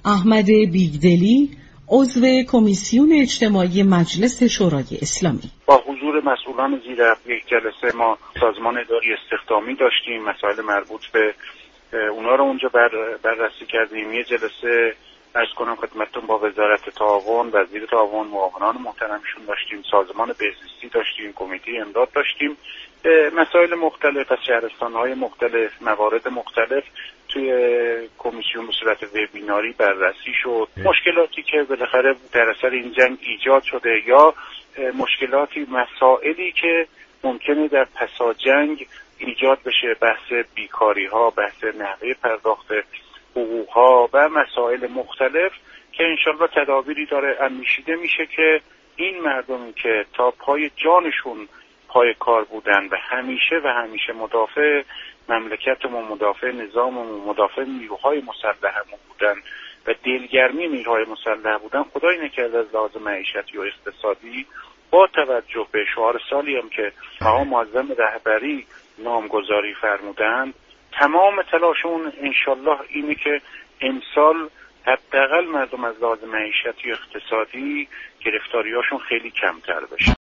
احمد بیگدلی، عضو کمیسیون اجتماعی مجلس شورای اسلامی. با حضور مسئولان زیر یک جلسه ما سازمان اداری استخدامی داشتیم، مسائل مربوط به اونا رو اونجا بررسی کردیم. یه جلسه عرض کنم خدمتتون با وزارت تعاون، وزیر تعاون، معاونان محترمشون داشتیم، سازمان بهزیستی داشتیم، کمیته امداد داشتیم. مسائل مختلف از شهرستان‌های مختلف، موارد مختلف توی کمیسیون به صورت وبیناری بررسی شد. مشکلاتی که بالاخره در اثر این جنگ ایجاد شده یا مشکلاتی، مسائلی که ممکنه در پسا جنگ ایجاد بشه، بحث بیکاری ها، بحث نحوه پرداخت حقوق ها و مسائل مختلف که انشالله تدابیری داره اندیشیده میشه که این مردمی که تا پای جانشون پای کار بودن و همیشه مدافع مملکتمون، مدافع نظاممون، مدافع نیروهای مسلحمون بودن و دلگرمی نیروهای مسلح بودن، خدای نکرده از لحاظ معیشتی و اقتصادی با توجه به شعار سالی هم که مقام معظم رهبری نامگذاری فرمودند، تمام تلاشمون انشالله اینه که امسال حداقل مردم از لحاظ معیشتی و اقتصادی گرفتاریاشون خیلی کمتر بشه.